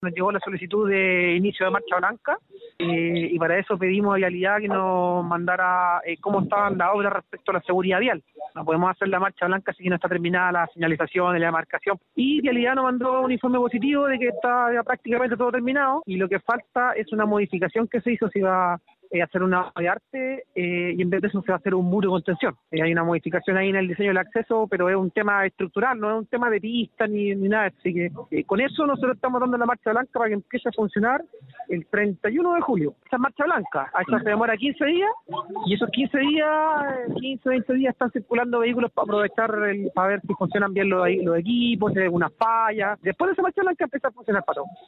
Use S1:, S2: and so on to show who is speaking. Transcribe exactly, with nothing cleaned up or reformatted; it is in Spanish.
S1: Nos llegó la solicitud de inicio de marcha blanca eh, y para eso pedimos a Vialidad que nos mandara eh, cómo estaban las obras respecto a la seguridad vial. No podemos hacer la marcha blanca si no está terminada la señalización y la demarcación. Y Vialidad nos mandó un informe positivo de que está ya prácticamente todo terminado y lo que falta es una modificación que se hizo, se iba eh, a hacer una obra de arte eh, y en vez de eso se va a hacer un muro de contención. Eh, hay una modificación ahí en el diseño del acceso, pero es un tema estructural, no es un tema de pista ni, ni nada. Así que eh, con eso nosotros estamos dando la marcha blanca para que empiece a funcionar el treinta y uno de julio. Esa marcha blanca, a esa se demora quince días y esos quince días, quince, veinte días están circulando vehículos para aprovechar, el, para ver si funcionan bien los, los equipos, si hay alguna falla. Después de esa marcha blanca empieza a funcionar para todos.